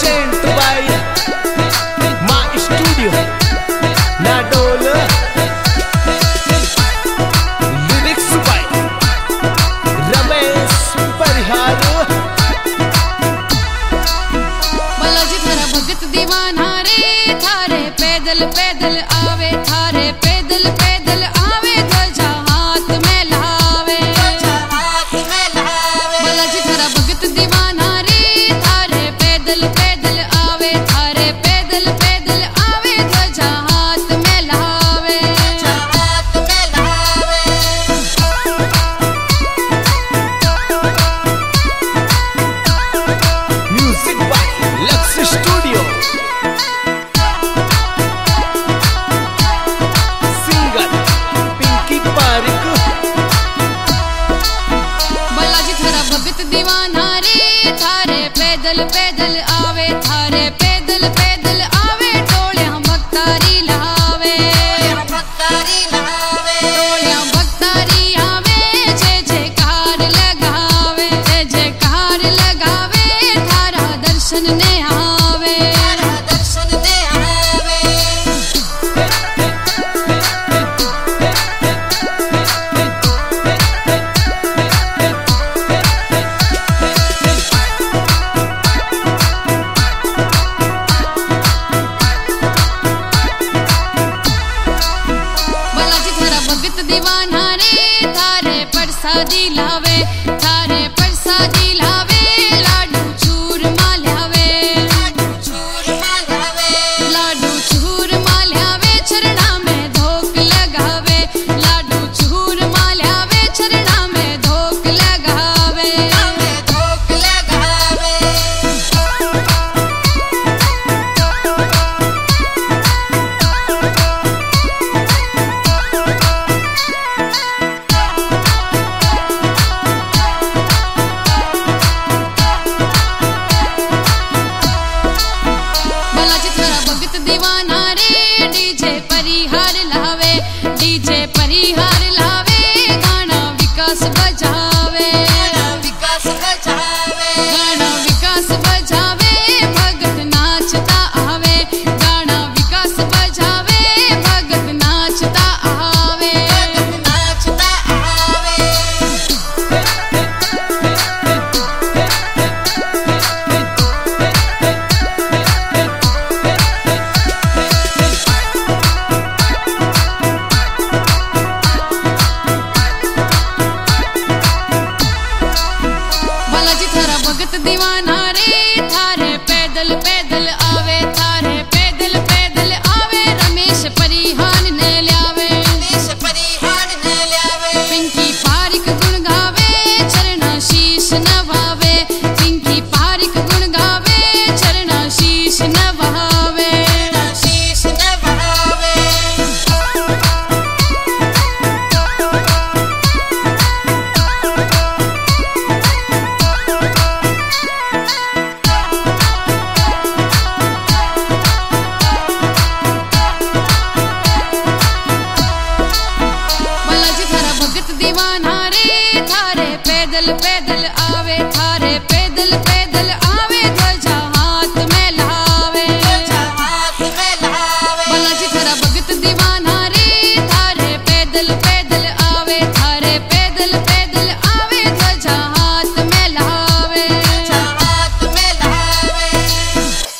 present by Ma Studio Nadol. Lyrics by Ramesh Parihar. Balaji थारा भगत दीवाना रे, थारे पैदल पैदल आवे, थारे पैदल पैदल आवे, ध्वजा हाथ में लावे। बालाजी थारा भगत दीवाना रे, थारे पैदल पैदल आवे, थारे पैदल पैदल आवे, ध्वजा हाथ में लावे। Music by Lux Studio. Singer Pinky Parikh. Balaji थारा भगत दीवाना रे, थारे पैदल पैदल आवे, थारे पैदल पैदल आवे, टोलियां भक्तारी लावे। टोलियां भक्तारी आवे, जय जयकार लगावे, जय जयकार लगावे, थारा दर्शन ने आवे। बालाजी थारा भगत दीवाना रे, थारे प्रसादी लावे, थारे प्रसादी लावे, लाडू चूरमा ल्यावे। लाडू चूरमा ल्यावे, चरणा में धोक लगावे, लाडू चूरमा ल्यावे, चरणा में धोक लगावे। बालाजी थारा भगत दीवाना रे, डीजे परिहार लावे, डीजे परिहार लावे, गाना विकास बजावे। गाना विकास बजावे, भगत नाचता आवे, गाना विकास बजावे, भगत नाचता आवे। बालाजी थारा भगत दीवाना